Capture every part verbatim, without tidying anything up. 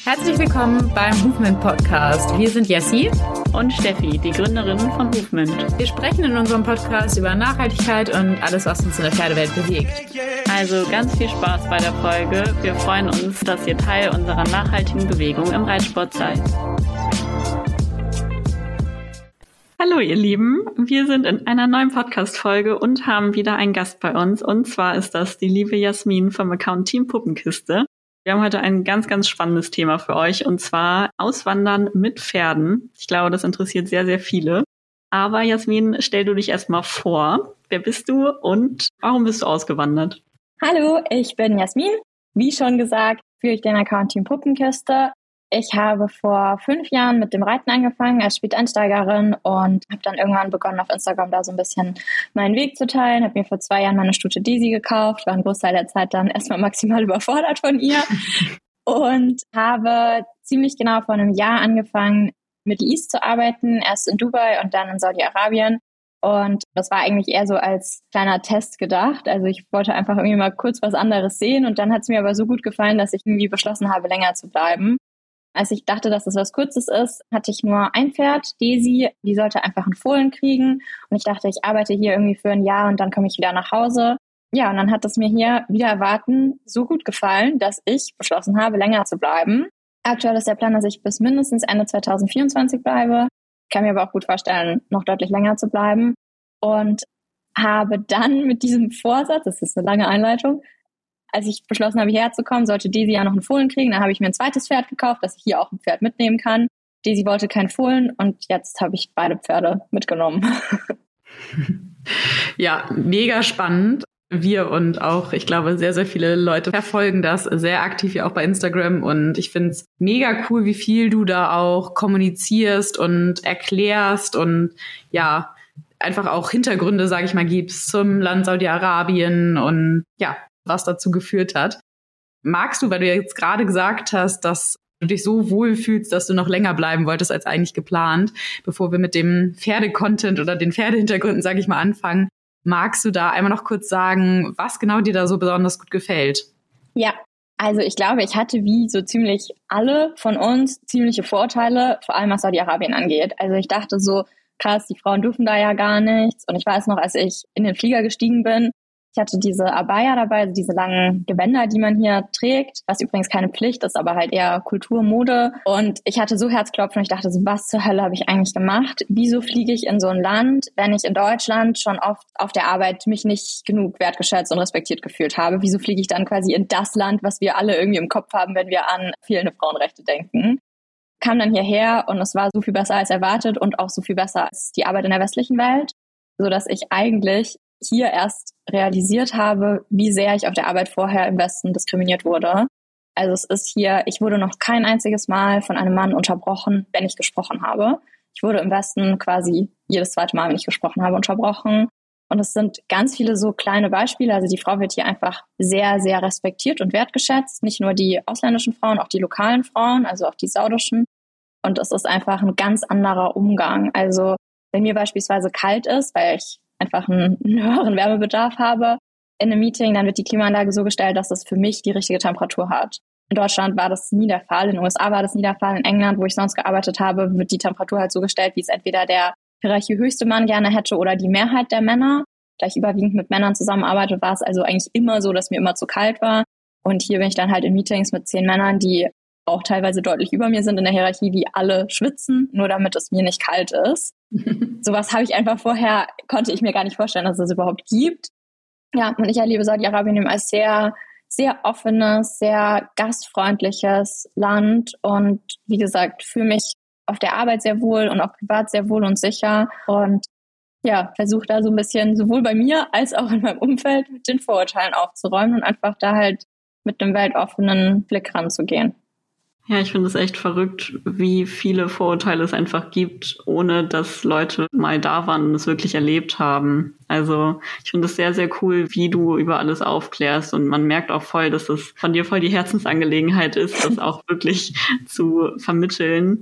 Herzlich willkommen beim Movement Podcast. Wir sind Jessie und Steffi, die Gründerinnen von Movement. Wir sprechen in unserem Podcast über Nachhaltigkeit und alles, was uns in der Pferdewelt bewegt. Also ganz viel Spaß bei der Folge. Wir freuen uns, dass ihr Teil unserer nachhaltigen Bewegung im Reitsport seid. Hallo ihr Lieben, wir sind in einer neuen Podcast-Folge und haben wieder einen Gast bei uns. Und zwar ist das die liebe Jasmin vom Account Team Puppenkiste. Wir haben heute ein ganz, ganz spannendes Thema für euch, und zwar Auswandern mit Pferden. Ich glaube, das interessiert sehr, sehr viele. Aber Jasmin, stell du dich erstmal vor. Wer bist du und warum bist du ausgewandert? Hallo, ich bin Jasmin. Wie schon gesagt, führe ich den Account Team Puppenkiste. Ich habe vor fünf Jahren mit dem Reiten angefangen als Späteinsteigerin und habe dann irgendwann begonnen, auf Instagram da so ein bisschen meinen Weg zu teilen. Habe mir vor zwei Jahren meine Stute Daisy gekauft, war einen Großteil der Zeit dann erstmal maximal überfordert von ihr und habe ziemlich genau vor einem Jahr angefangen, mit East zu arbeiten, erst in Dubai und dann in Saudi-Arabien. Und das war eigentlich eher so als kleiner Test gedacht. Also ich wollte einfach irgendwie mal kurz was anderes sehen, und dann hat es mir aber so gut gefallen, dass ich irgendwie beschlossen habe, länger zu bleiben. Als ich dachte, dass es was Kurzes ist, hatte ich nur ein Pferd, Daisy, die sollte einfach einen Fohlen kriegen. Und ich dachte, ich arbeite hier irgendwie für ein Jahr und dann komme ich wieder nach Hause. Ja, und dann hat es mir hier wieder erwarten so gut gefallen, dass ich beschlossen habe, länger zu bleiben. Aktuell ist der Plan, dass ich bis mindestens Ende zwanzig vierundzwanzig bleibe. Ich kann mir aber auch gut vorstellen, noch deutlich länger zu bleiben. Und habe dann mit diesem Vorsatz, das ist eine lange Einleitung, als ich beschlossen habe, hierher zu kommen, sollte Daisy ja noch einen Fohlen kriegen. Dann habe ich mir ein zweites Pferd gekauft, dass ich hier auch ein Pferd mitnehmen kann. Daisy wollte kein Fohlen und jetzt habe ich beide Pferde mitgenommen. Ja, mega spannend. Wir und auch, ich glaube, sehr, sehr viele Leute verfolgen das sehr aktiv ja auch bei Instagram. Und ich finde es mega cool, wie viel du da auch kommunizierst und erklärst und ja, einfach auch Hintergründe, sage ich mal, gibst zum Land Saudi-Arabien und ja, was dazu geführt hat. Magst du, weil du ja jetzt gerade gesagt hast, dass du dich so wohl fühlst, dass du noch länger bleiben wolltest als eigentlich geplant, bevor wir mit dem Pferde-Content oder den Pferdehintergründen, sage ich mal, anfangen, magst du da einmal noch kurz sagen, was genau dir da so besonders gut gefällt? Ja, also ich glaube, ich hatte wie so ziemlich alle von uns ziemliche Vorteile, vor allem was Saudi-Arabien angeht. Also ich dachte so, krass, die Frauen dürfen da ja gar nichts. Und ich weiß noch, als ich in den Flieger gestiegen bin, ich hatte diese Abaya dabei, also diese langen Gewänder, die man hier trägt, was übrigens keine Pflicht ist, aber halt eher Kultur, Mode. Und ich hatte so Herzklopfen und ich dachte so, was zur Hölle habe ich eigentlich gemacht? Wieso fliege ich in so ein Land, wenn ich in Deutschland schon oft auf der Arbeit mich nicht genug wertgeschätzt und respektiert gefühlt habe? Wieso fliege ich dann quasi in das Land, was wir alle irgendwie im Kopf haben, wenn wir an fehlende Frauenrechte denken? Kam dann hierher und es war so viel besser als erwartet und auch so viel besser als die Arbeit in der westlichen Welt, sodass ich eigentlich hier erst realisiert habe, wie sehr ich auf der Arbeit vorher im Westen diskriminiert wurde. Also es ist hier, ich wurde noch kein einziges Mal von einem Mann unterbrochen, wenn ich gesprochen habe. Ich wurde im Westen quasi jedes zweite Mal, wenn ich gesprochen habe, unterbrochen. Und es sind ganz viele so kleine Beispiele. Also die Frau wird hier einfach sehr, sehr respektiert und wertgeschätzt. Nicht nur die ausländischen Frauen, auch die lokalen Frauen, also auch die saudischen. Und es ist einfach ein ganz anderer Umgang. Also wenn mir beispielsweise kalt ist, weil ich einfach einen, einen höheren Wärmebedarf habe in einem Meeting, dann wird die Klimaanlage so gestellt, dass es für mich die richtige Temperatur hat. In Deutschland war das nie der Fall, in den U S A war das nie der Fall, in England, wo ich sonst gearbeitet habe, wird die Temperatur halt so gestellt, wie es entweder der hierarchiehöchste Mann gerne hätte oder die Mehrheit der Männer. Da ich überwiegend mit Männern zusammenarbeite, war es also eigentlich immer so, dass mir immer zu kalt war. Und hier bin ich dann halt in Meetings mit zehn Männern, die auch teilweise deutlich über mir sind in der Hierarchie, die alle schwitzen, nur damit es mir nicht kalt ist. Sowas habe ich einfach vorher, konnte ich mir gar nicht vorstellen, dass es überhaupt gibt. Ja, und ich erlebe Saudi-Arabien als sehr, sehr offenes, sehr gastfreundliches Land und wie gesagt, fühle mich auf der Arbeit sehr wohl und auch privat sehr wohl und sicher und ja, versuche da so ein bisschen sowohl bei mir als auch in meinem Umfeld mit den Vorurteilen aufzuräumen und einfach da halt mit einem weltoffenen Blick ranzugehen. Ja, ich finde es echt verrückt, wie viele Vorurteile es einfach gibt, ohne dass Leute mal da waren und es wirklich erlebt haben. Also ich finde es sehr, sehr cool, wie du über alles aufklärst und man merkt auch voll, dass es von dir voll die Herzensangelegenheit ist, das auch wirklich zu vermitteln.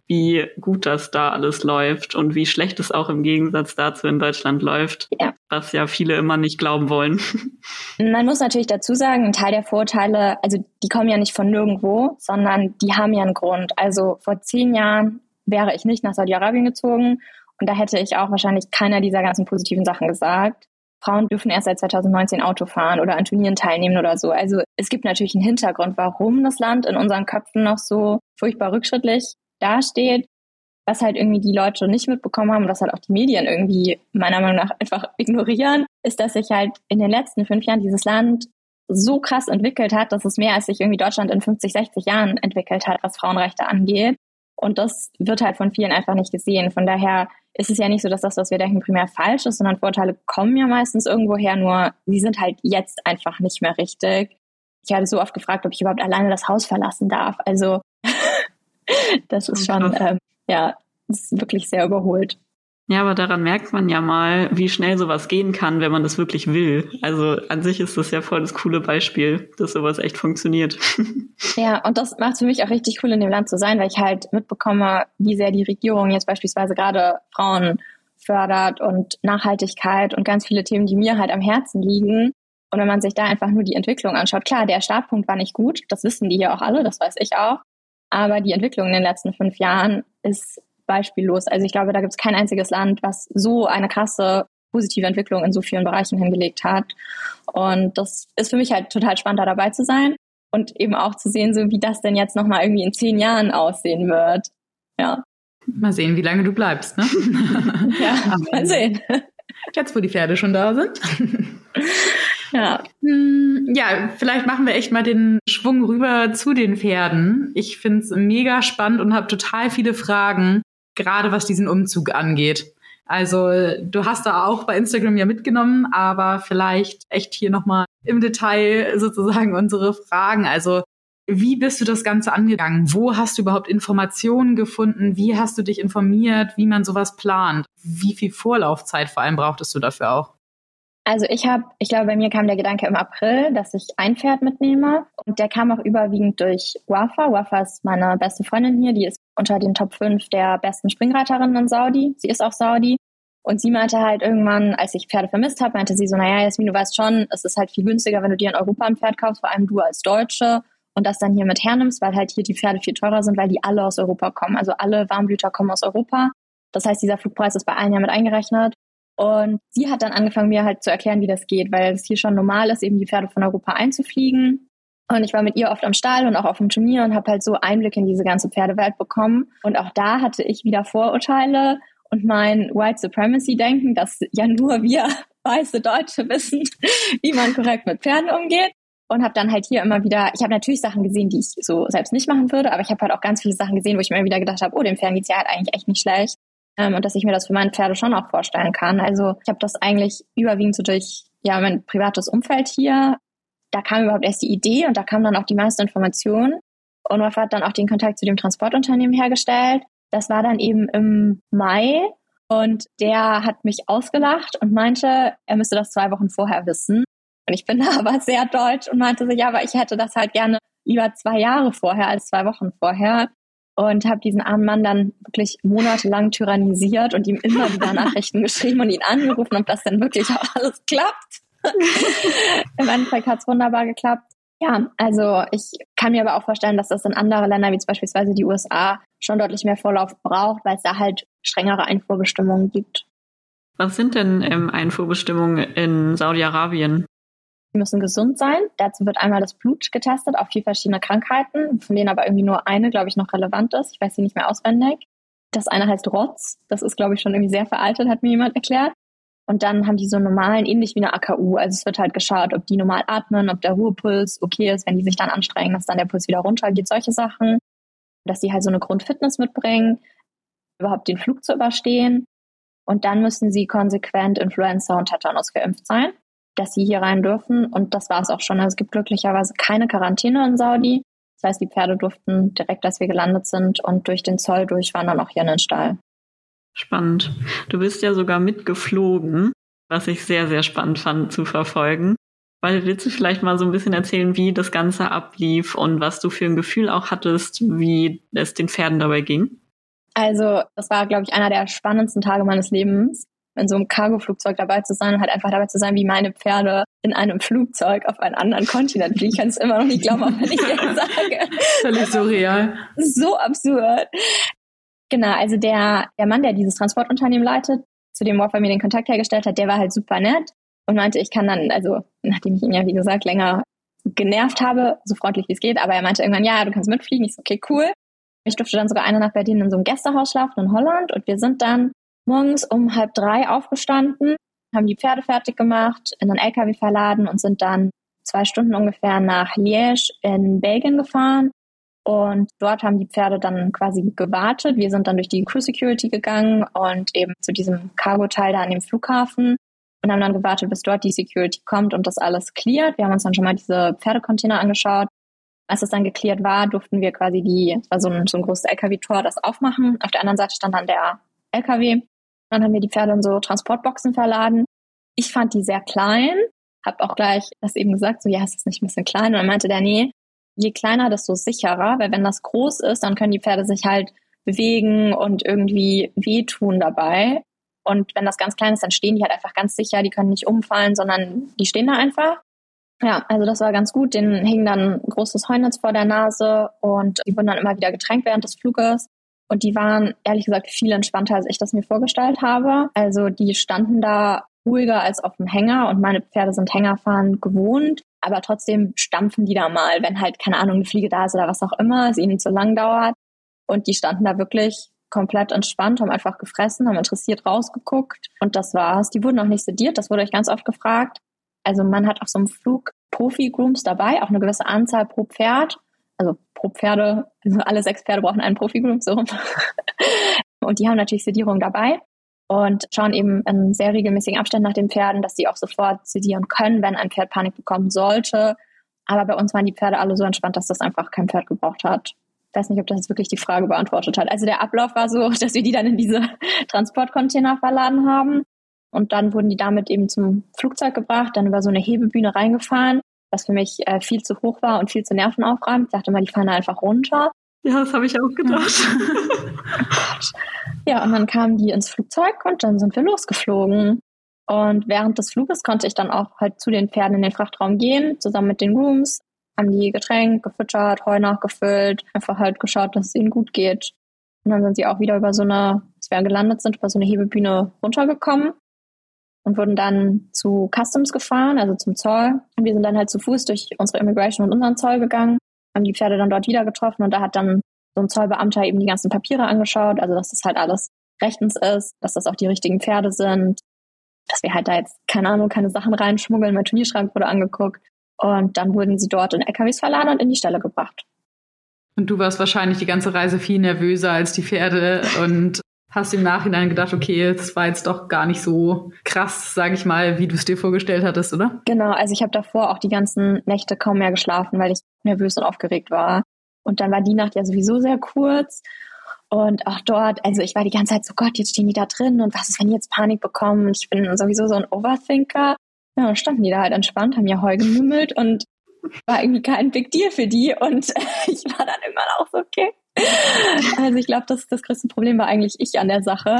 wie gut das da alles läuft und wie schlecht es auch im Gegensatz dazu in Deutschland läuft, ja. Was ja viele immer nicht glauben wollen. Man muss natürlich dazu sagen, ein Teil der Vorurteile, also die kommen ja nicht von nirgendwo, sondern die haben ja einen Grund. Also vor zehn Jahren wäre ich nicht nach Saudi-Arabien gezogen und da hätte ich auch wahrscheinlich keiner dieser ganzen positiven Sachen gesagt. Frauen dürfen erst seit zweitausendneunzehn Auto fahren oder an Turnieren teilnehmen oder so. Also es gibt natürlich einen Hintergrund, warum das Land in unseren Köpfen noch so furchtbar rückschrittlich dasteht, was halt irgendwie die Leute nicht mitbekommen haben und was halt auch die Medien irgendwie meiner Meinung nach einfach ignorieren, ist, dass sich halt in den letzten fünf Jahren dieses Land so krass entwickelt hat, dass es mehr als sich irgendwie Deutschland in fünfzig, sechzig Jahren entwickelt hat, was Frauenrechte angeht. Und das wird halt von vielen einfach nicht gesehen. Von daher ist es ja nicht so, dass das, was wir denken, primär falsch ist, sondern Vorteile kommen ja meistens irgendwo her, nur sie sind halt jetzt einfach nicht mehr richtig. Ich hatte so oft gefragt, ob ich überhaupt alleine das Haus verlassen darf. Also das ist schon, ähm, ja, das ist wirklich sehr überholt. Ja, aber daran merkt man ja mal, wie schnell sowas gehen kann, wenn man das wirklich will. Also an sich ist das ja voll das coole Beispiel, dass sowas echt funktioniert. Ja, und das macht es für mich auch richtig cool, in dem Land zu sein, weil ich halt mitbekomme, wie sehr die Regierung jetzt beispielsweise gerade Frauen fördert und Nachhaltigkeit und ganz viele Themen, die mir halt am Herzen liegen. Und wenn man sich da einfach nur die Entwicklung anschaut, klar, der Startpunkt war nicht gut, das wissen die hier auch alle, das weiß ich auch. Aber die Entwicklung in den letzten fünf Jahren ist beispiellos. Also ich glaube, da gibt es kein einziges Land, was so eine krasse positive Entwicklung in so vielen Bereichen hingelegt hat. Und das ist für mich halt total spannend, da dabei zu sein und eben auch zu sehen, so wie das denn jetzt nochmal irgendwie in zehn Jahren aussehen wird. Ja. Mal sehen, wie lange du bleibst, ne? Ja, mal sehen. Jetzt, wo die Pferde schon da sind. Ja. Ja, vielleicht machen wir echt mal den Schwung rüber zu den Pferden. Ich finde es mega spannend und habe total viele Fragen, gerade was diesen Umzug angeht. Also du hast da auch bei Instagram ja mitgenommen, aber vielleicht echt hier nochmal im Detail sozusagen unsere Fragen. Also wie bist du das Ganze angegangen? Wo hast du überhaupt Informationen gefunden? Wie hast du dich informiert, wie man sowas plant? Wie viel Vorlaufzeit vor allem brauchtest du dafür auch? Also ich habe, ich glaube, bei mir kam der Gedanke im April, dass ich ein Pferd mitnehme. Und der kam auch überwiegend durch Wafa. Wafa ist meine beste Freundin hier. Die ist unter den Top fünf der besten Springreiterinnen in Saudi. Sie ist auch Saudi. Und sie meinte halt irgendwann, als ich Pferde vermisst habe, meinte sie so, naja, Jasmin, du weißt schon, es ist halt viel günstiger, wenn du dir in Europa ein Pferd kaufst, vor allem du als Deutsche, und das dann hier mit hernimmst, weil halt hier die Pferde viel teurer sind, weil die alle aus Europa kommen. Also alle Warmblüter kommen aus Europa. Das heißt, dieser Flugpreis ist bei allen ja mit eingerechnet. Und sie hat dann angefangen, mir halt zu erklären, wie das geht, weil es hier schon normal ist, eben die Pferde von Europa einzufliegen. Und ich war mit ihr oft am Stall und auch auf dem Turnier und habe halt so Einblick in diese ganze Pferdewelt bekommen. Und auch da hatte ich wieder Vorurteile und mein White Supremacy-Denken, dass ja nur wir weiße Deutsche wissen, wie man korrekt mit Pferden umgeht. Und habe dann halt hier immer wieder, ich habe natürlich Sachen gesehen, die ich so selbst nicht machen würde, aber ich habe halt auch ganz viele Sachen gesehen, wo ich mir immer wieder gedacht habe, oh, dem Pferd geht's ja halt eigentlich echt nicht schlecht. Und dass ich mir das für meine Pferde schon auch vorstellen kann. Also ich habe das eigentlich überwiegend so durch ja mein privates Umfeld hier. Da kam überhaupt erst die Idee und da kam dann auch die meiste Information. Und Wafa hat dann auch den Kontakt zu dem Transportunternehmen hergestellt. Das war dann eben im Mai und der hat mich ausgelacht und meinte, er müsste das zwei Wochen vorher wissen. Und ich bin da aber sehr deutsch und meinte so, ja, aber ich hätte das halt gerne lieber zwei Jahre vorher als zwei Wochen vorher. Und habe diesen armen Mann dann wirklich monatelang tyrannisiert und ihm immer wieder Nachrichten geschrieben und ihn angerufen, ob das denn wirklich auch alles klappt. Im Endeffekt hat es wunderbar geklappt. Ja, also ich kann mir aber auch vorstellen, dass das in andere Länder, wie zum beispielsweise die U S A, schon deutlich mehr Vorlauf braucht, weil es da halt strengere Einfuhrbestimmungen gibt. Was sind denn ähm, Einfuhrbestimmungen in Saudi-Arabien? Die müssen gesund sein. Dazu wird einmal das Blut getestet auf vier verschiedene Krankheiten, von denen aber irgendwie nur eine, glaube ich, noch relevant ist. Ich weiß sie nicht mehr auswendig. Das eine heißt Rotz. Das ist, glaube ich, schon irgendwie sehr veraltet, hat mir jemand erklärt. Und dann haben die so einen normalen, ähnlich wie eine A K U. Also es wird halt geschaut, ob die normal atmen, ob der Ruhepuls okay ist, wenn die sich dann anstrengen, dass dann der Puls wieder runtergeht, solche Sachen. Dass die halt so eine Grundfitness mitbringen, überhaupt den Flug zu überstehen. Und dann müssen sie konsequent Influenza und Tetanus geimpft sein, dass sie hier rein dürfen. Und das war es auch schon. Also es gibt glücklicherweise keine Quarantäne in Saudi. Das heißt, die Pferde durften direkt, als wir gelandet sind und durch den Zoll durchwandern, auch hier in den Stall. Spannend. Du bist ja sogar mitgeflogen, was ich sehr, sehr spannend fand zu verfolgen. Weil willst du vielleicht mal so ein bisschen erzählen, wie das Ganze ablief und was du für ein Gefühl auch hattest, wie es den Pferden dabei ging? Also das war, glaube ich, einer der spannendsten Tage meines Lebens, in so einem Cargo-Flugzeug dabei zu sein und halt einfach dabei zu sein, wie meine Pferde in einem Flugzeug auf einen anderen Kontinent fliegen. Ich kann es immer noch nicht glauben, auch wenn ich jetzt sage. Völlig surreal. So absurd. Genau, also der, der Mann, der dieses Transportunternehmen leitet, zu dem Wolfram mir den Kontakt hergestellt hat, der war halt super nett und meinte, ich kann dann, also nachdem ich ihn ja, wie gesagt, länger genervt habe, so freundlich wie es geht, aber er meinte irgendwann, ja, du kannst mitfliegen. Ich so, okay, cool. Ich durfte dann sogar eine Nacht bei denen in so einem Gästehaus schlafen in Holland und wir sind dann morgens um halb drei aufgestanden, haben die Pferde fertig gemacht, in einen L K W verladen und sind dann zwei Stunden ungefähr nach Liège in Belgien gefahren. Und dort haben die Pferde dann quasi gewartet. Wir sind dann durch die Crew Security gegangen und eben zu diesem Cargo-Teil da an dem Flughafen und haben dann gewartet, bis dort die Security kommt und das alles cleart. Wir haben uns dann schon mal diese Pferdecontainer angeschaut. Als es dann geklärt war, durften wir quasi die, es war so ein, so ein großes L K W-Tor, das aufmachen. Auf der anderen Seite stand dann der L K W. Dann haben wir die Pferde in so Transportboxen verladen. Ich fand die sehr klein, habe auch gleich das eben gesagt, so ja, ist das nicht ein bisschen klein? Und dann meinte der, nee, je kleiner, desto sicherer, weil wenn das groß ist, dann können die Pferde sich halt bewegen und irgendwie wehtun dabei. Und wenn das ganz klein ist, dann stehen die halt einfach ganz sicher, die können nicht umfallen, sondern die stehen da einfach. Ja, also das war ganz gut. Denen hing dann ein großes Heunetz vor der Nase und die wurden dann immer wieder getränkt während des Fluges. Und die waren, ehrlich gesagt, viel entspannter, als ich das mir vorgestellt habe. Also die standen da ruhiger als auf dem Hänger und meine Pferde sind Hängerfahren gewohnt. Aber trotzdem stampfen die da mal, wenn halt, keine Ahnung, eine Fliege da ist oder was auch immer, es ihnen zu lang dauert. Und die standen da wirklich komplett entspannt, haben einfach gefressen, haben interessiert rausgeguckt. Und das war's. Die wurden auch nicht sediert, das wurde euch ganz oft gefragt. Also man hat auf so einem Flug Profi-Grooms dabei, auch eine gewisse Anzahl pro Pferd. Also pro Pferde, also alle sechs Pferde brauchen einen Profi-Groom, so rum. Und die haben natürlich Sedierung dabei und schauen eben in sehr regelmäßigen Abständen nach den Pferden, dass die auch sofort sedieren können, wenn ein Pferd Panik bekommen sollte. Aber bei uns waren die Pferde alle so entspannt, dass das einfach kein Pferd gebraucht hat. Ich weiß nicht, ob das jetzt wirklich die Frage beantwortet hat. Also der Ablauf war so, dass wir die dann in diese Transportcontainer verladen haben. Und dann wurden die damit eben zum Flugzeug gebracht, dann über so eine Hebebühne reingefahren, was für mich äh, viel zu hoch war und viel zu nervenaufreibend. Ich dachte immer, die fahren da einfach runter. Ja, das habe ich auch gedacht. Ja, und dann kamen die ins Flugzeug und dann sind wir losgeflogen. Und während des Fluges konnte ich dann auch halt zu den Pferden in den Frachtraum gehen, zusammen mit den Grooms, haben die getränkt, gefüttert, Heu nachgefüllt, einfach halt geschaut, dass es ihnen gut geht. Und dann sind sie auch wieder über so eine, als wir gelandet sind, über so eine Hebebühne runtergekommen und wurden dann zu Customs gefahren, also zum Zoll. Und wir sind dann halt zu Fuß durch unsere Immigration und unseren Zoll gegangen, haben die Pferde dann dort wieder getroffen und da hat dann so ein Zollbeamter eben die ganzen Papiere angeschaut, also dass das halt alles rechtens ist, dass das auch die richtigen Pferde sind, dass wir halt da jetzt, keine Ahnung, keine Sachen reinschmuggeln. Mein Turnierschrank wurde angeguckt und dann wurden sie dort in L K Ws verladen und in die Stelle gebracht. Und du warst wahrscheinlich die ganze Reise viel nervöser als die Pferde und hast im Nachhinein gedacht, okay, das war jetzt doch gar nicht so krass, sage ich mal, wie du es dir vorgestellt hattest, oder? Genau, also ich habe davor auch die ganzen Nächte kaum mehr geschlafen, weil ich nervös und aufgeregt war. Und dann war die Nacht ja sowieso sehr kurz. Und auch dort, also ich war die ganze Zeit so, Gott, jetzt stehen die da drin und was ist, wenn die jetzt Panik bekommen? Ich bin sowieso so ein Overthinker. Ja, dann standen die da halt entspannt, haben ja Heu gemümmelt und war irgendwie kein Big Deal für die. Und ich war dann irgendwann auch so, okay. Also ich glaube, das, das größte Problem war eigentlich ich an der Sache.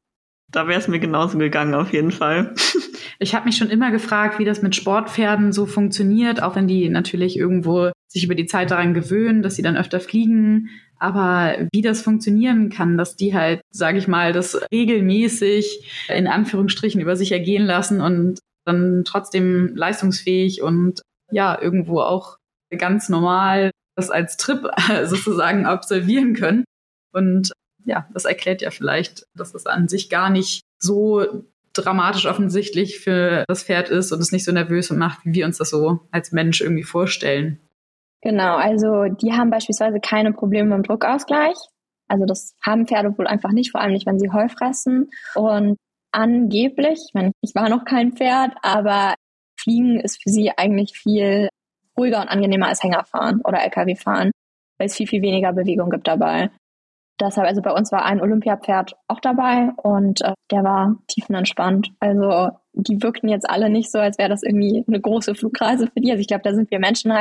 Da wäre es mir genauso gegangen, auf jeden Fall. Ich habe mich schon immer gefragt, wie das mit Sportpferden so funktioniert, auch wenn die natürlich irgendwo sich über die Zeit daran gewöhnen, dass sie dann öfter fliegen. Aber wie das funktionieren kann, dass die halt, sage ich mal, das regelmäßig in Anführungsstrichen über sich ergehen lassen und dann trotzdem leistungsfähig und ja, irgendwo auch ganz normal das als Trip sozusagen absolvieren können. Und ja, das erklärt ja vielleicht, dass das an sich gar nicht so dramatisch offensichtlich für das Pferd ist und es nicht so nervös macht, wie wir uns das so als Mensch irgendwie vorstellen. Genau, also die haben beispielsweise keine Probleme mit dem Druckausgleich. Also das haben Pferde wohl einfach nicht, vor allem nicht, wenn sie Heu fressen. Und angeblich, ich meine, ich war noch kein Pferd, aber Fliegen ist für sie eigentlich viel ruhiger und angenehmer als Hängerfahren oder L K W-Fahren, weil es viel, viel weniger Bewegung gibt dabei. Deshalb, also bei uns war ein Olympiapferd auch dabei und äh, der war tiefenentspannt. Also die wirkten jetzt alle nicht so, als wäre das irgendwie eine große Flugreise für die. Also ich glaube, da sind wir Menschen halt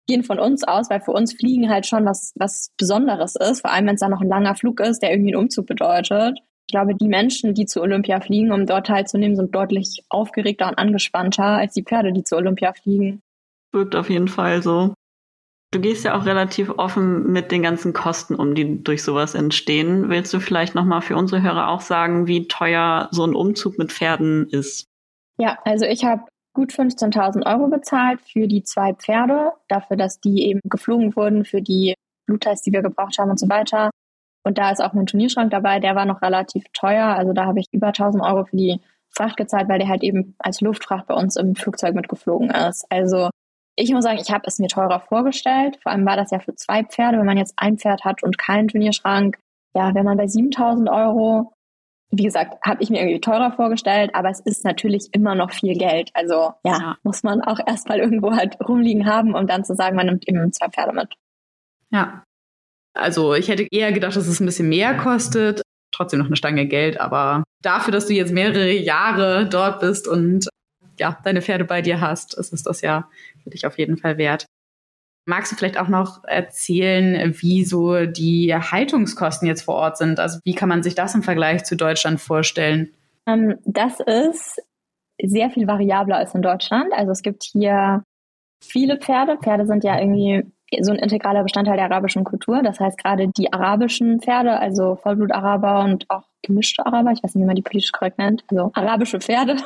gehen von uns aus, weil für uns Fliegen halt schon was, was Besonderes ist, vor allem wenn es dann noch ein langer Flug ist, der irgendwie einen Umzug bedeutet. Ich glaube, die Menschen, die zu Olympia fliegen, um dort teilzunehmen, sind deutlich aufgeregter und angespannter als die Pferde, die zu Olympia fliegen. Wirkt auf jeden Fall so. Du gehst ja auch relativ offen mit den ganzen Kosten um, die durch sowas entstehen. Willst du vielleicht nochmal für unsere Hörer auch sagen, wie teuer so ein Umzug mit Pferden ist? Ja, also ich habe gut fünfzehntausend Euro bezahlt für die zwei Pferde, dafür, dass die eben geflogen wurden, für die Bluttests, die wir gebraucht haben und so weiter. Und da ist auch mein Turnierschrank dabei, der war noch relativ teuer. Also da habe ich über tausend Euro für die Fracht gezahlt, weil der halt eben als Luftfracht bei uns im Flugzeug mitgeflogen ist. Also ich muss sagen, ich habe es mir teurer vorgestellt. Vor allem war das ja für zwei Pferde. Wenn man jetzt ein Pferd hat und keinen Turnierschrank, ja, wäre man bei siebentausend Euro. Wie gesagt, habe ich mir irgendwie teurer vorgestellt, aber es ist natürlich immer noch viel Geld. Also ja, ja. muss man auch erstmal irgendwo halt rumliegen haben, um dann zu sagen, man nimmt eben zwei Pferde mit. Ja, also ich hätte eher gedacht, dass es ein bisschen mehr kostet. Trotzdem noch eine Stange Geld, aber dafür, dass du jetzt mehrere Jahre dort bist und ja, deine Pferde bei dir hast, ist es das ja für dich auf jeden Fall wert. Magst du vielleicht auch noch erzählen, wie so die Haltungskosten jetzt vor Ort sind? Also wie kann man sich das im Vergleich zu Deutschland vorstellen? Ähm, das ist sehr viel variabler als in Deutschland. Also es gibt hier viele Pferde. Pferde sind ja irgendwie so ein integraler Bestandteil der arabischen Kultur. Das heißt, gerade die arabischen Pferde, also Vollblut-Araber und auch gemischte Araber, ich weiß nicht, wie man die politisch korrekt nennt, also arabische Pferde,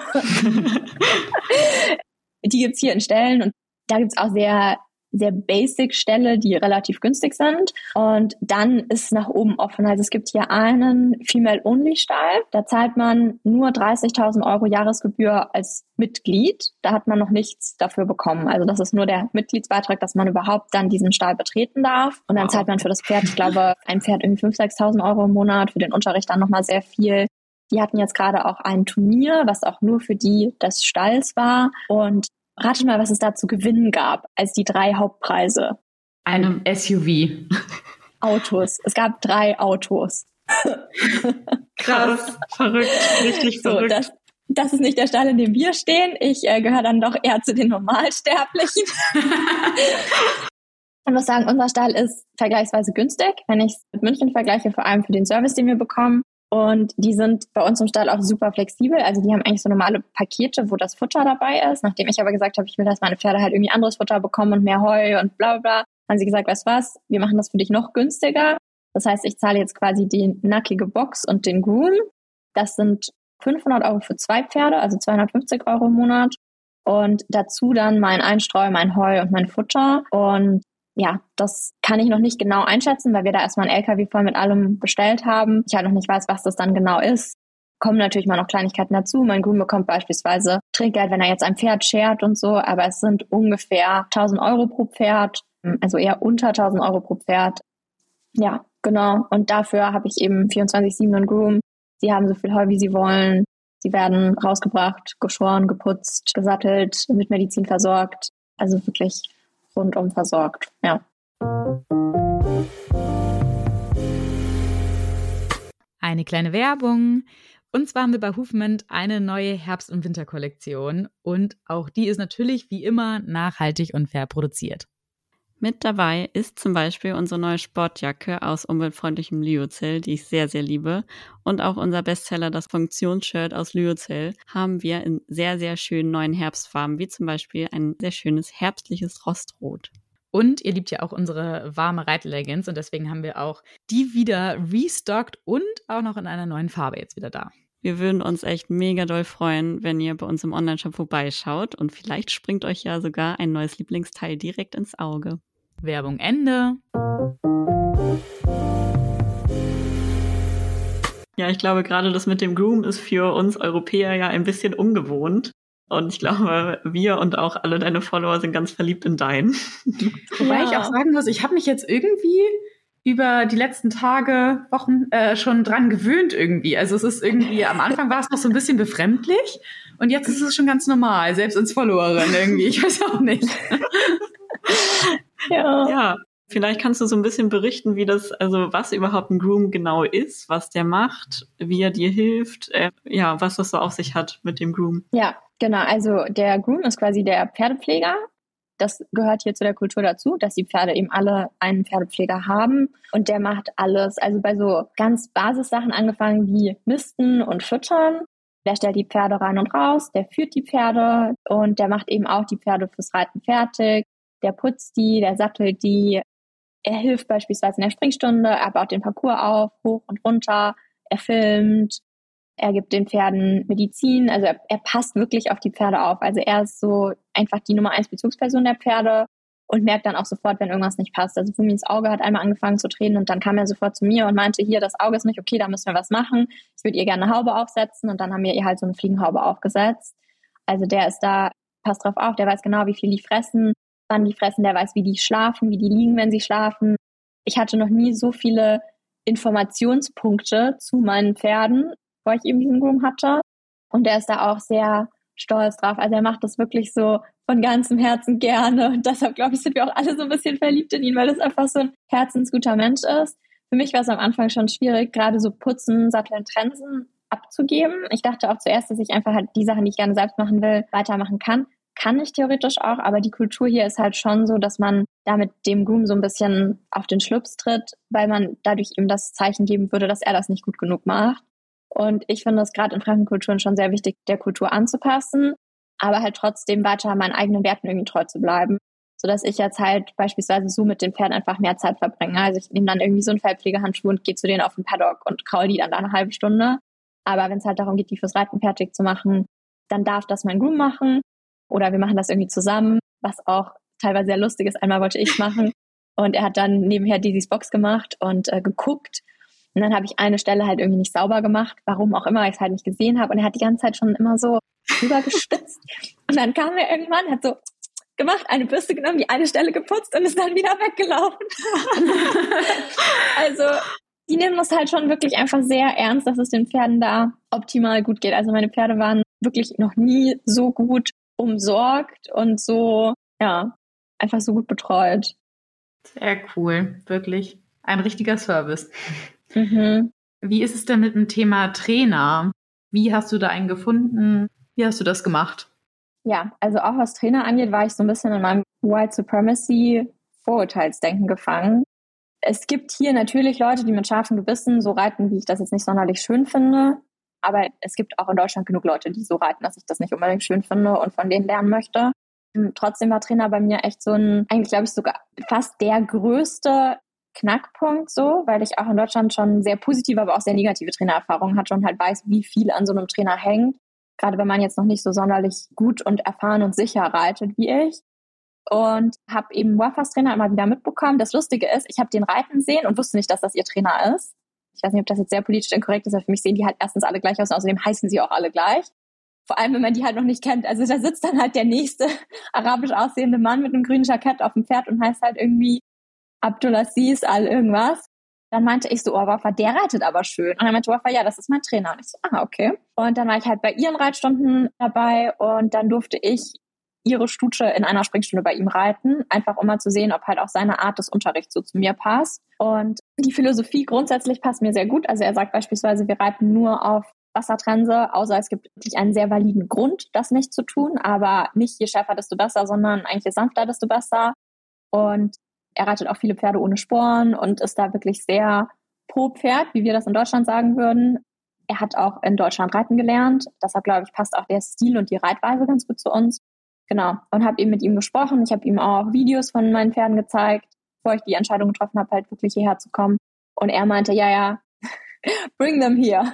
die gibt's hier in Ställen und da gibt's auch sehr sehr basic Ställe, die relativ günstig sind. Und dann ist es nach oben offen. Also es gibt hier einen Female-Only-Stall. Da zahlt man nur dreißigtausend Euro Jahresgebühr als Mitglied. Da hat man noch nichts dafür bekommen. Also das ist nur der Mitgliedsbeitrag, dass man überhaupt dann diesen Stall betreten darf. Und dann wow. zahlt man für das Pferd, ich glaube, ein Pferd irgendwie fünftausend, sechstausend Euro im Monat. Für den Unterricht dann nochmal sehr viel. Die hatten jetzt gerade auch ein Turnier, was auch nur für die des Stalls war. Und rate mal, was es da zu gewinnen gab, als die drei Hauptpreise. Einem S U V. Autos. Es gab drei Autos. Krass, verrückt, richtig so, verrückt. Das, das ist nicht der Stall, in dem wir stehen. Ich äh, gehöre dann doch eher zu den Normalsterblichen. Ich muss sagen, unser Stall ist vergleichsweise günstig, wenn ich es mit München vergleiche, vor allem für den Service, den wir bekommen. Und die sind bei uns im Stall auch super flexibel. Also die haben eigentlich so normale Pakete, wo das Futter dabei ist. Nachdem ich aber gesagt habe, ich will, dass meine Pferde halt irgendwie anderes Futter bekommen und mehr Heu und bla bla bla, haben sie gesagt, weißt du was, wir machen das für dich noch günstiger. Das heißt, ich zahle jetzt quasi die nackige Box und den Groom. Das sind fünfhundert Euro für zwei Pferde, also zweihundertfünfzig Euro im Monat. Und dazu dann mein Einstreu, mein Heu und mein Futter. Und ja, das kann ich noch nicht genau einschätzen, weil wir da erstmal einen L K W voll mit allem bestellt haben. Ich halt noch nicht weiß, was das dann genau ist. Kommen natürlich mal noch Kleinigkeiten dazu. Mein Groom bekommt beispielsweise Trinkgeld, wenn er jetzt ein Pferd schert und so, aber es sind ungefähr tausend Euro pro Pferd, also eher unter tausend Euro pro Pferd. Ja, genau. Und dafür habe ich eben vierundzwanzig sieben einen Groom. Sie haben so viel Heu, wie sie wollen. Sie werden rausgebracht, geschoren, geputzt, gesattelt, mit Medizin versorgt. Also wirklich rundum versorgt, ja. Eine kleine Werbung. Und zwar haben wir bei Hufment eine neue Herbst- und Winterkollektion. Und auch die ist natürlich wie immer nachhaltig und fair produziert. Mit dabei ist zum Beispiel unsere neue Sportjacke aus umweltfreundlichem Lyocell, die ich sehr, sehr liebe. Und auch unser Bestseller, das Funktionsshirt aus Lyocell, haben wir in sehr, sehr schönen neuen Herbstfarben, wie zum Beispiel ein sehr schönes herbstliches Rostrot. Und ihr liebt ja auch unsere warme Reitleggings und deswegen haben wir auch die wieder restockt und auch noch in einer neuen Farbe jetzt wieder da. Wir würden uns echt mega doll freuen, wenn ihr bei uns im Onlineshop vorbeischaut und vielleicht springt euch ja sogar ein neues Lieblingsteil direkt ins Auge. Werbung Ende. Ja, ich glaube, gerade das mit dem Groom ist für uns Europäer ja ein bisschen ungewohnt. Und ich glaube, wir und auch alle deine Follower sind ganz verliebt in deinen. Wobei Ja. ich auch sagen muss, ich habe mich jetzt irgendwie über die letzten Tage, Wochen äh, schon dran gewöhnt irgendwie. Also es ist irgendwie, am Anfang war es noch so ein bisschen befremdlich und jetzt ist es schon ganz normal, selbst als Followerin irgendwie. Ich weiß auch nicht. Ja. Ja, vielleicht kannst du so ein bisschen berichten, wie das, also was überhaupt ein Groom genau ist, was der macht, wie er dir hilft, äh, ja, was das so auf sich hat mit dem Groom. Ja, genau. Also der Groom ist quasi der Pferdepfleger. das gehört hier zu der Kultur dazu, dass die Pferde eben alle einen Pferdepfleger haben und der macht alles, also bei so ganz Basissachen angefangen wie Misten und Füttern. Der stellt die Pferde rein und raus, der führt die Pferde und der macht eben auch die Pferde fürs Reiten fertig, der putzt die, der sattelt die, er hilft beispielsweise in der Springstunde, er baut den Parcours auf, hoch und runter, er filmt, er gibt den Pferden Medizin, also er, er passt wirklich auf die Pferde auf. Also er ist so einfach die Nummer eins Bezugsperson der Pferde und merkt dann auch sofort, wenn irgendwas nicht passt. Also Fumis Auge hat einmal angefangen zu tränen und dann kam er sofort zu mir und meinte, hier, das Auge ist nicht okay, da müssen wir was machen. Ich würde ihr gerne eine Haube aufsetzen und dann haben wir ihr halt so eine Fliegenhaube aufgesetzt. Also der ist da, passt drauf auf, der weiß genau, wie viel die fressen, wann die fressen, der weiß, wie die schlafen, wie die liegen, wenn sie schlafen. Ich hatte noch nie so viele Informationspunkte zu meinen Pferden, bevor ich eben diesen Groom hatte. Und der ist da auch sehr stolz drauf. Also er macht das wirklich so von ganzem Herzen gerne. Und deshalb, glaube ich, sind wir auch alle so ein bisschen verliebt in ihn, weil das einfach so ein herzensguter Mensch ist. Für mich war es am Anfang schon schwierig, gerade so Putzen, Satteln, Trensen abzugeben. Ich dachte auch zuerst, dass ich einfach halt die Sachen, die ich gerne selbst machen will, weitermachen kann. Kann ich theoretisch auch, aber die Kultur hier ist halt schon so, dass man da mit dem Groom so ein bisschen auf den Schlips tritt, weil man dadurch ihm das Zeichen geben würde, dass er das nicht gut genug macht. Und ich finde es gerade in fremden Kulturen schon sehr wichtig, der Kultur anzupassen, aber halt trotzdem weiter meinen eigenen Werten irgendwie treu zu bleiben, sodass ich jetzt halt beispielsweise so mit den Pferden einfach mehr Zeit verbringe. Also ich nehme dann irgendwie so einen Fellpflegehandschuh und gehe zu denen auf den Paddock und kraul die dann da eine halbe Stunde. Aber wenn es halt darum geht, die fürs Reiten fertig zu machen, dann darf das mein Groom machen oder wir machen das irgendwie zusammen, was auch teilweise sehr lustig ist. Einmal wollte ich machen und er hat dann nebenher Daisys Box gemacht und äh, geguckt. Und dann habe ich eine Stelle halt irgendwie nicht sauber gemacht, warum auch immer, weil ich es halt nicht gesehen habe. Und er hat die ganze Zeit schon immer so drüber gespitzt. Und dann kam er irgendwann, hat so gemacht, eine Bürste genommen, die eine Stelle geputzt und ist dann wieder weggelaufen. Also die nehmen das halt schon wirklich einfach sehr ernst, dass es den Pferden da optimal gut geht. Also meine Pferde waren wirklich noch nie so gut umsorgt und so, ja, einfach so gut betreut. Sehr cool, wirklich. Ein richtiger Service. Mhm. Wie ist es denn mit dem Thema Trainer? Wie hast du da einen gefunden? Wie hast du das gemacht? Ja, also auch was Trainer angeht, war ich so ein bisschen in meinem White Supremacy Vorurteilsdenken gefangen. Es gibt hier natürlich Leute, die mit scharfem Gewissen so reiten, wie ich das jetzt nicht sonderlich schön finde. Aber es gibt auch in Deutschland genug Leute, die so reiten, dass ich das nicht unbedingt schön finde und von denen lernen möchte. Trotzdem war Trainer bei mir echt so ein, eigentlich glaube ich sogar fast der größte Knackpunkt so, weil ich auch in Deutschland schon sehr positive, aber auch sehr negative Trainererfahrungen hatte und halt weiß, wie viel an so einem Trainer hängt. Gerade wenn man jetzt noch nicht so sonderlich gut und erfahren und sicher reitet wie ich. Und habe eben Wafas Trainer immer wieder mitbekommen. Das Lustige ist, ich habe den reiten sehen und wusste nicht, dass das ihr Trainer ist. Ich weiß nicht, ob das jetzt sehr politisch inkorrekt ist, aber für mich sehen die halt erstens alle gleich aus und außerdem heißen sie auch alle gleich. Vor allem, wenn man die halt noch nicht kennt. Also da sitzt dann halt der nächste arabisch aussehende Mann mit einem grünen Jackett auf dem Pferd und heißt halt irgendwie Abdulaziz all irgendwas. Dann meinte ich so, oh Wafa, der reitet aber schön. Und dann meinte Wafa, ja, das ist mein Trainer. Und ich so, ah, okay. Und dann war ich halt bei ihren Reitstunden dabei und dann durfte ich ihre Stute in einer Springstunde bei ihm reiten, einfach um mal zu sehen, ob halt auch seine Art des Unterrichts so zu mir passt. Und die Philosophie grundsätzlich passt mir sehr gut. Also er sagt beispielsweise, wir reiten nur auf Wassertrense, außer es gibt wirklich einen sehr validen Grund, das nicht zu tun, aber nicht je schärfer, desto besser, sondern eigentlich je sanfter, desto besser. Und er reitet auch viele Pferde ohne Sporen und ist da wirklich sehr pro Pferd, wie wir das in Deutschland sagen würden. Er hat auch in Deutschland reiten gelernt. Deshalb, glaube ich, passt auch der Stil und die Reitweise ganz gut zu uns. Genau. Und habe eben mit ihm gesprochen. Ich habe ihm auch Videos von meinen Pferden gezeigt, bevor ich die Entscheidung getroffen habe, halt wirklich hierher zu kommen. Und er meinte, ja, ja, bring them here.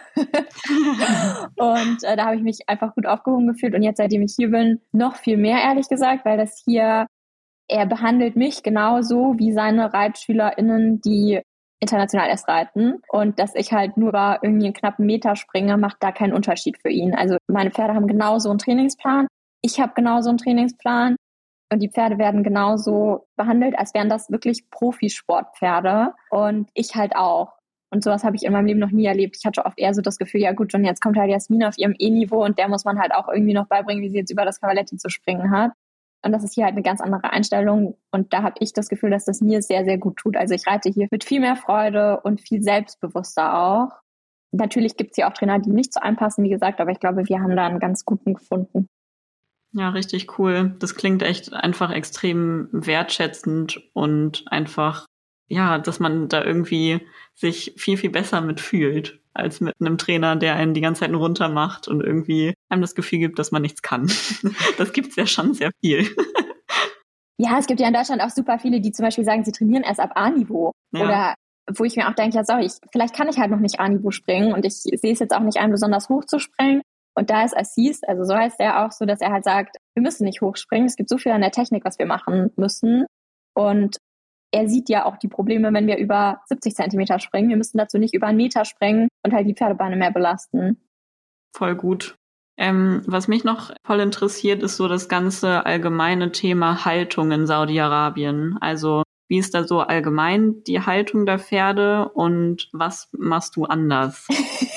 Und äh, da habe ich mich einfach gut aufgehoben gefühlt. Und jetzt, seitdem ich hier bin, noch viel mehr, ehrlich gesagt, weil das hier, er behandelt mich genauso wie seine ReitschülerInnen, die international erst reiten. Und dass ich halt nur irgendwie einen knappen Meter springe, macht da keinen Unterschied für ihn. Also meine Pferde haben genauso einen Trainingsplan. Ich habe genauso einen Trainingsplan. Und die Pferde werden genauso behandelt, als wären das wirklich Profisportpferde. Und ich halt auch. Und sowas habe ich in meinem Leben noch nie erlebt. Ich hatte oft eher so das Gefühl, ja gut, und jetzt kommt halt Jasmin auf ihrem E-Niveau und der muss man halt auch irgendwie noch beibringen, wie sie jetzt über das Cavaletti zu springen hat. Und das ist hier halt eine ganz andere Einstellung. Und da habe ich das Gefühl, dass das mir sehr, sehr gut tut. Also ich reite hier mit viel mehr Freude und viel selbstbewusster auch. Natürlich gibt es hier auch Trainer, die nicht zu einem passen, wie gesagt, aber ich glaube, wir haben da einen ganz guten gefunden. Ja, richtig cool. Das klingt echt einfach extrem wertschätzend und einfach, ja, dass man da irgendwie sich viel, viel besser mitfühlt als mit einem Trainer, der einen die ganze Zeit nur runter macht und irgendwie einem das Gefühl gibt, dass man nichts kann. Das gibt's ja schon sehr viel. Ja, es gibt ja in Deutschland auch super viele, die zum Beispiel sagen, sie trainieren erst ab A-Niveau. Ja. Oder wo ich mir auch denke, ja, sorry, ich, vielleicht kann ich halt noch nicht A-Niveau springen und ich sehe es jetzt auch nicht ein, besonders hoch zu springen. Und da ist Assis, also so heißt er auch so, dass er halt sagt, wir müssen nicht hochspringen. Es gibt so viel an der Technik, was wir machen müssen. Und er sieht ja auch die Probleme, wenn wir über siebzig Zentimeter springen. Wir müssen dazu nicht über einen Meter springen und halt die Pferdebeine mehr belasten. Voll gut. Ähm, was mich noch voll interessiert, ist so das ganze allgemeine Thema Haltung in Saudi-Arabien. Also wie ist da so allgemein die Haltung der Pferde und was machst du anders?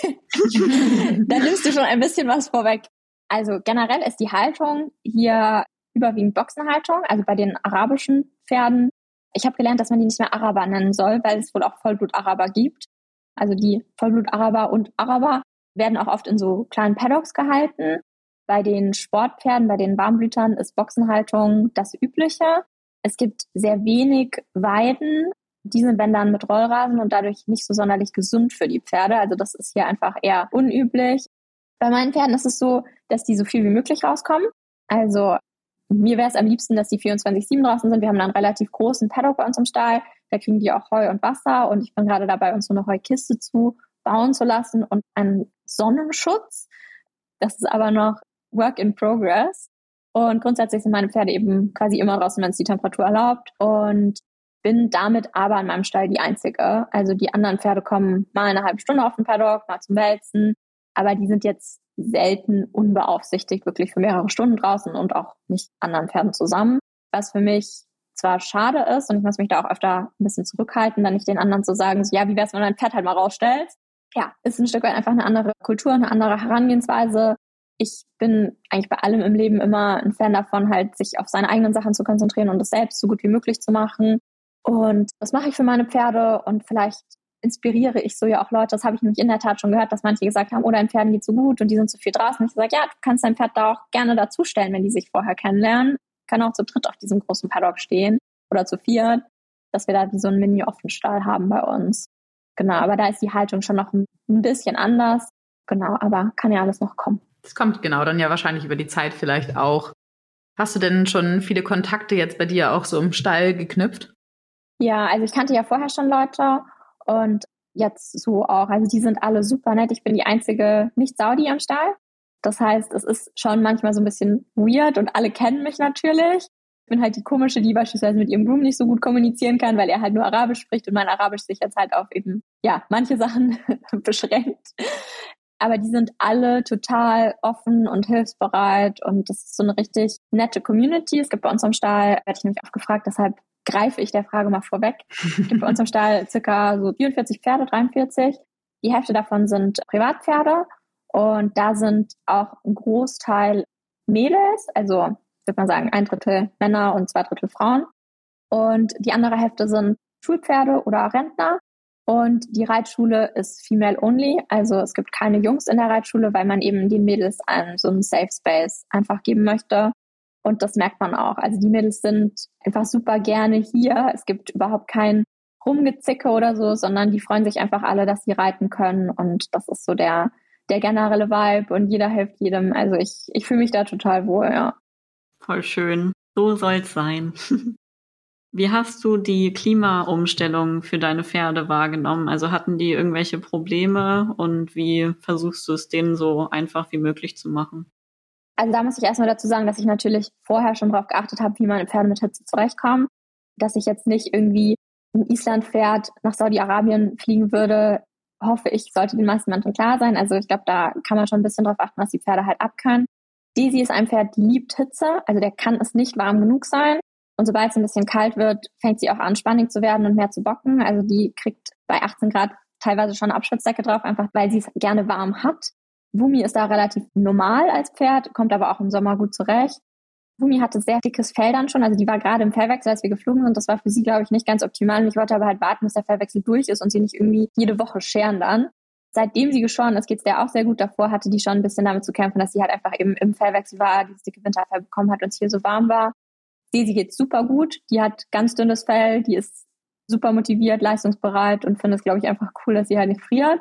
Da nimmst du schon ein bisschen was vorweg. Also generell ist die Haltung hier überwiegend Boxenhaltung, also bei den arabischen Pferden. Ich habe gelernt, dass man die nicht mehr Araber nennen soll, weil es wohl auch Vollblut-Araber gibt. Also die Vollblut-Araber und Araber werden auch oft in so kleinen Paddocks gehalten. Bei den Sportpferden, bei den Warmblütern ist Boxenhaltung das Übliche. Es gibt sehr wenig Weiden. Die sind, wenn dann, mit Rollrasen und dadurch nicht so sonderlich gesund für die Pferde. Also das ist hier einfach eher unüblich. Bei meinen Pferden ist es so, dass die so viel wie möglich rauskommen. Also mir wäre es am liebsten, dass die vierundzwanzig sieben draußen sind. Wir haben da einen relativ großen Paddock bei uns im Stall. Da kriegen die auch Heu und Wasser. Und ich bin gerade dabei, uns so eine Heukiste zu bauen zu lassen und einen Sonnenschutz. Das ist aber noch Work in Progress. Und grundsätzlich sind meine Pferde eben quasi immer draußen, wenn es die Temperatur erlaubt. Und bin damit aber in meinem Stall die Einzige. Also die anderen Pferde kommen mal eine halbe Stunde auf den Paddock, mal zum Wälzen. Aber die sind jetzt selten unbeaufsichtigt, wirklich für mehrere Stunden draußen und auch nicht anderen Pferden zusammen. Was für mich zwar schade ist, und ich muss mich da auch öfter ein bisschen zurückhalten, dann nicht den anderen zu sagen, so, ja, wie wär's, wenn du dein Pferd halt mal rausstellst? Ja, ist ein Stück weit einfach eine andere Kultur, eine andere Herangehensweise. Ich bin eigentlich bei allem im Leben immer ein Fan davon, halt sich auf seine eigenen Sachen zu konzentrieren und es selbst so gut wie möglich zu machen. Und das mache ich für meine Pferde und vielleicht inspiriere ich so ja auch Leute. Das habe ich nämlich in der Tat schon gehört, dass manche gesagt haben, oh, deinen Pferden geht so gut und die sind zu viel draußen. Ich sage, ja, du kannst dein Pferd da auch gerne dazustellen, wenn die sich vorher kennenlernen. Kann auch zu dritt auf diesem großen Paddock stehen oder zu viert, dass wir da wie so einen Mini-Offenstall haben bei uns. Genau, aber da ist die Haltung schon noch ein bisschen anders. Genau, aber kann ja alles noch kommen. Das kommt genau dann ja wahrscheinlich über die Zeit vielleicht auch. Hast du denn schon viele Kontakte jetzt bei dir auch so im Stall geknüpft? Ja, also ich kannte ja vorher schon Leute und jetzt so auch. Also die sind alle super nett. Ich bin die einzige Nicht-Saudi am Stall. Das heißt, es ist schon manchmal so ein bisschen weird und alle kennen mich natürlich. Ich bin halt die Komische, die beispielsweise mit ihrem Groom nicht so gut kommunizieren kann, weil er halt nur Arabisch spricht und mein Arabisch sich jetzt halt auf eben, ja, manche Sachen beschränkt. Aber die sind alle total offen und hilfsbereit und das ist so eine richtig nette Community. Es gibt bei uns am Stall, werde ich nämlich oft gefragt, deshalb greife ich der Frage mal vorweg. Es gibt bei uns am Stall circa so vierundvierzig Pferde, dreiundvierzig. Die Hälfte davon sind Privatpferde und da sind auch ein Großteil Mädels, also ich würde mal sagen ein Drittel Männer und zwei Drittel Frauen. Und die andere Hälfte sind Schulpferde oder Rentner. Und die Reitschule ist female only, also es gibt keine Jungs in der Reitschule, weil man eben den Mädels einen, so einen Safe Space einfach geben möchte. Und das merkt man auch. Also die Mädels sind einfach super gerne hier. Es gibt überhaupt kein Rumgezicke oder so, sondern die freuen sich einfach alle, dass sie reiten können. Und das ist so der, der generelle Vibe und jeder hilft jedem. Also ich, ich fühle mich da total wohl, ja. Voll schön. So soll's sein. Wie hast du die Klimaumstellung für deine Pferde wahrgenommen? Also hatten die irgendwelche Probleme und wie versuchst du es denen so einfach wie möglich zu machen? Also da muss ich erstmal dazu sagen, dass ich natürlich vorher schon darauf geachtet habe, wie meine Pferde mit Hitze zurechtkommen. Dass ich jetzt nicht irgendwie ein Islandpferd nach Saudi-Arabien fliegen würde, hoffe ich, sollte den meisten Menschen klar sein. Also ich glaube, da kann man schon ein bisschen drauf achten, was die Pferde halt abkönnen. Daisy ist ein Pferd, die liebt Hitze, also der kann es nicht warm genug sein. Und sobald es ein bisschen kalt wird, fängt sie auch an, spannig zu werden und mehr zu bocken. Also die kriegt bei achtzehn Grad teilweise schon eine Abschwitzdecke drauf, einfach weil sie es gerne warm hat. Wumi ist da relativ normal als Pferd, kommt aber auch im Sommer gut zurecht. Wumi hatte sehr dickes Fell dann schon, also die war gerade im Fellwechsel, als wir geflogen sind. Das war für sie, glaube ich, nicht ganz optimal. Und ich wollte aber halt warten, bis der Fellwechsel durch ist und sie nicht irgendwie jede Woche scheren dann. seitdem sie geschoren ist, geht es der auch sehr gut. Davor hatte die schon ein bisschen damit zu kämpfen, dass sie halt einfach eben im Fellwechsel war, dieses dicke Winterfell bekommen hat und es hier so warm war. Daisy geht's super gut. Die hat ganz dünnes Fell, die ist super motiviert, leistungsbereit und finde es, glaube ich, einfach cool, dass sie halt nicht friert.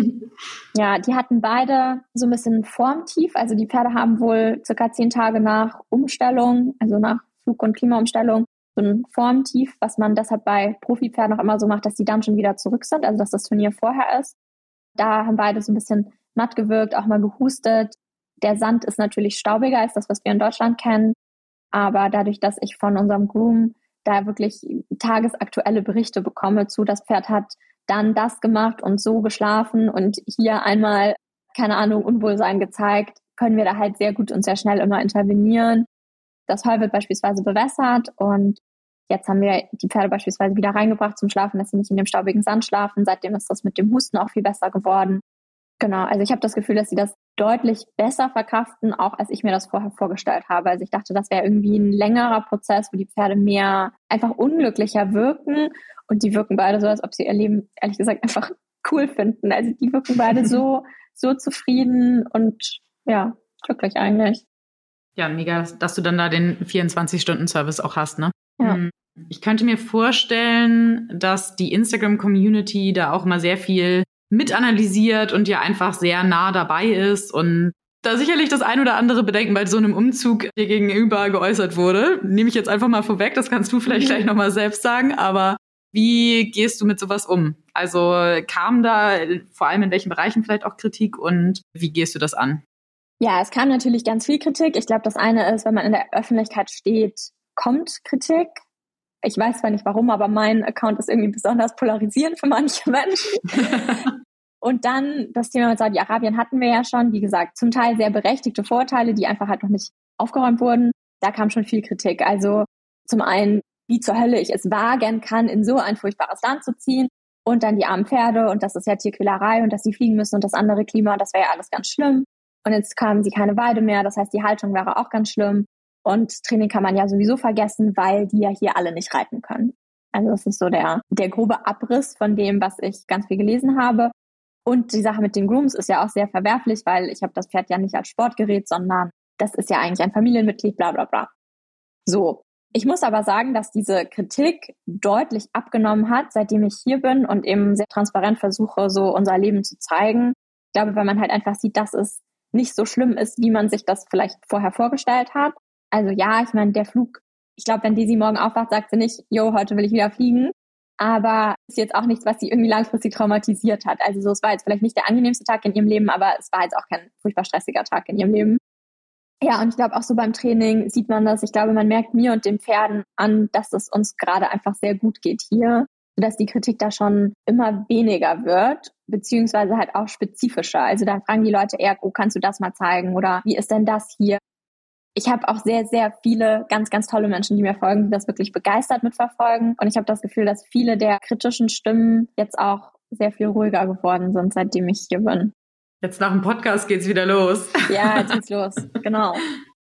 Ja, die hatten beide so ein bisschen Formtief. Also die Pferde haben wohl circa zehn Tage nach Umstellung, also nach Flug- und Klimaumstellung, so ein Formtief, was man deshalb bei Profipferden auch immer so macht, dass die dann schon wieder zurück sind, also dass das Turnier vorher ist. Da haben beide so ein bisschen matt gewirkt, auch mal gehustet. Der Sand ist natürlich staubiger als das, was wir in Deutschland kennen. Aber dadurch, dass ich von unserem Groom da wirklich tagesaktuelle Berichte bekomme zu, das Pferd hat dann das gemacht und so geschlafen und hier einmal, keine Ahnung, Unwohlsein gezeigt, können wir da halt sehr gut und sehr schnell immer intervenieren. Das Heu wird beispielsweise bewässert und jetzt haben wir die Pferde beispielsweise wieder reingebracht zum Schlafen, dass sie nicht in dem staubigen Sand schlafen. Seitdem ist das mit dem Husten auch viel besser geworden. Genau, also ich habe das Gefühl, dass sie das deutlich besser verkraften, auch als ich mir das vorher vorgestellt habe. Also ich dachte, das wäre irgendwie ein längerer Prozess, wo die Pferde mehr einfach unglücklicher wirken. Und die wirken beide so, als ob sie ihr Leben, ehrlich gesagt, einfach cool finden. Also die wirken beide so, so zufrieden und ja, glücklich eigentlich. Ja, mega, dass du dann da den vierundzwanzig-Stunden-Service auch hast, ne? Ja. Ich könnte mir vorstellen, dass die Instagram-Community da auch mal sehr viel mitanalysiert und ja einfach sehr nah dabei ist und da sicherlich das ein oder andere Bedenken bei so einem Umzug dir gegenüber geäußert wurde. Nehme ich jetzt einfach mal vorweg, das kannst du vielleicht gleich nochmal selbst sagen, aber wie gehst du mit sowas um? Also kam da vor allem in welchen Bereichen vielleicht auch Kritik und wie gehst du das an? Ja, es kam natürlich ganz viel Kritik. Ich glaube, das eine ist, wenn man in der Öffentlichkeit steht, kommt Kritik. Ich weiß zwar nicht warum, aber mein Account ist irgendwie besonders polarisierend für manche Menschen. Und dann das Thema mit Saudi-Arabien hatten wir ja schon, wie gesagt, zum Teil sehr berechtigte Vorurteile, die einfach halt noch nicht aufgeräumt wurden. Da kam schon viel Kritik. Also zum einen, wie zur Hölle ich es wagen kann, in so ein furchtbares Land zu ziehen und dann die armen Pferde und das ist ja Tierquälerei und dass sie fliegen müssen und das andere Klima, das wäre ja alles ganz schlimm. Und jetzt kamen sie keine Weide mehr, das heißt, die Haltung wäre auch ganz schlimm. Und Training kann man ja sowieso vergessen, weil die ja hier alle nicht reiten können. Also das ist so der, der grobe Abriss von dem, was ich ganz viel gelesen habe. Und die Sache mit den Grooms ist ja auch sehr verwerflich, weil ich habe das Pferd ja nicht als Sportgerät, sondern das ist ja eigentlich ein Familienmitglied, bla bla bla. So, ich muss aber sagen, dass diese Kritik deutlich abgenommen hat, seitdem ich hier bin und eben sehr transparent versuche, so unser Leben zu zeigen. Ich glaube, weil man halt einfach sieht, dass es nicht so schlimm ist, wie man sich das vielleicht vorher vorgestellt hat. Also ja, ich meine, der Flug, ich glaube, wenn Daisy morgen aufwacht, sagt sie nicht, jo, heute will ich wieder fliegen. Aber ist jetzt auch nichts, was sie irgendwie langfristig traumatisiert hat. Also so, es war jetzt vielleicht nicht der angenehmste Tag in ihrem Leben, aber es war jetzt auch kein furchtbar stressiger Tag in ihrem Leben. Ja, und ich glaube, auch so beim Training sieht man das. Ich glaube, man merkt mir und den Pferden an, dass es uns gerade einfach sehr gut geht hier, sodass die Kritik da schon immer weniger wird, beziehungsweise halt auch spezifischer. Also da fragen die Leute eher, oh, kannst du das mal zeigen? Oder wie ist denn das hier? Ich habe auch sehr, sehr viele ganz, ganz tolle Menschen, die mir folgen, die das wirklich begeistert mitverfolgen. Und ich habe das Gefühl, dass viele der kritischen Stimmen jetzt auch sehr viel ruhiger geworden sind, seitdem ich hier bin. Jetzt nach dem Podcast geht's wieder los. Ja, jetzt geht's los, genau.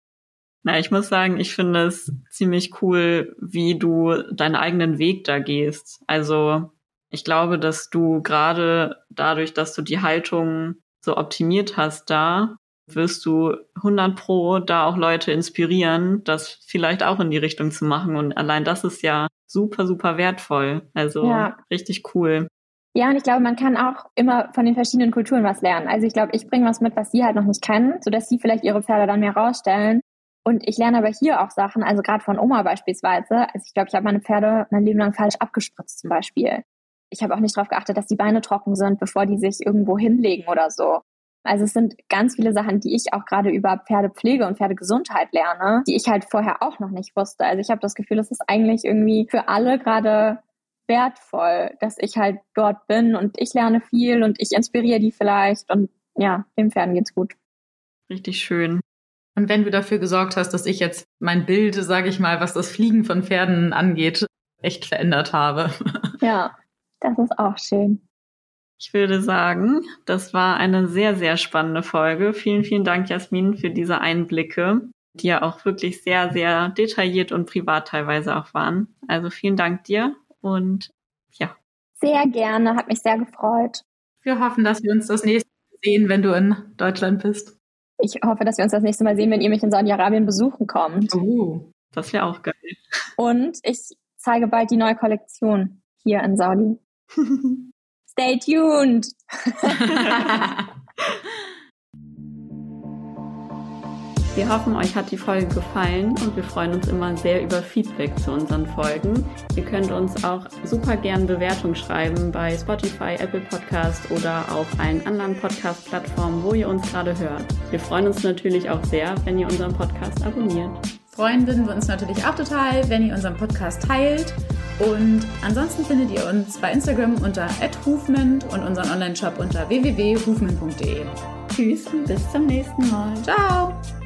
Na, ich muss sagen, ich finde es ziemlich cool, wie du deinen eigenen Weg da gehst. Also ich glaube, dass du gerade dadurch, dass du die Haltung so optimiert hast da, wirst du hundert Pro da auch Leute inspirieren, das vielleicht auch in die Richtung zu machen. Und allein das ist ja super, super wertvoll. Also ja. Richtig cool. Ja, und ich glaube, man kann auch immer von den verschiedenen Kulturen was lernen. Also ich glaube, ich bringe was mit, was sie halt noch nicht kennen, sodass sie vielleicht ihre Pferde dann mehr rausstellen. Und ich lerne aber hier auch Sachen, also gerade von Oma beispielsweise. Also ich glaube, ich habe meine Pferde mein Leben lang falsch abgespritzt zum Beispiel. Ich habe auch nicht darauf geachtet, dass die Beine trocken sind, bevor die sich irgendwo hinlegen oder so. Also es sind ganz viele Sachen, die ich auch gerade über Pferdepflege und Pferdegesundheit lerne, die ich halt vorher auch noch nicht wusste. Also ich habe das Gefühl, es ist eigentlich irgendwie für alle gerade wertvoll, dass ich halt dort bin und ich lerne viel und ich inspiriere die vielleicht und ja, den Pferden geht's gut. Richtig schön. Und wenn du dafür gesorgt hast, dass ich jetzt mein Bild, sage ich mal, was das Fliegen von Pferden angeht, echt verändert habe. Ja, das ist auch schön. Ich würde sagen, das war eine sehr, sehr spannende Folge. Vielen, vielen Dank, Jasmin, für diese Einblicke, die ja auch wirklich sehr, sehr detailliert und privat teilweise auch waren. Also vielen Dank dir und ja. Sehr gerne, hat mich sehr gefreut. Wir hoffen, dass wir uns das nächste Mal sehen, wenn du in Deutschland bist. Ich hoffe, dass wir uns das nächste Mal sehen, wenn ihr mich in Saudi-Arabien besuchen kommt. Oh, das wäre auch geil. Und ich zeige bald die neue Kollektion hier in Saudi. Stay tuned! Wir hoffen, euch hat die Folge gefallen und wir freuen uns immer sehr über Feedback zu unseren Folgen. Ihr könnt uns auch super gern Bewertungen schreiben bei Spotify, Apple Podcast oder auf allen anderen Podcast-Plattformen, wo ihr uns gerade hört. Wir freuen uns natürlich auch sehr, wenn ihr unseren Podcast abonniert. Freuen würden wir uns natürlich auch total, wenn ihr unseren Podcast teilt. Und ansonsten findet ihr uns bei Instagram unter at hufment und unseren Online-Shop unter w w w punkt hufment punkt d e. Tschüss und bis zum nächsten Mal. Ciao!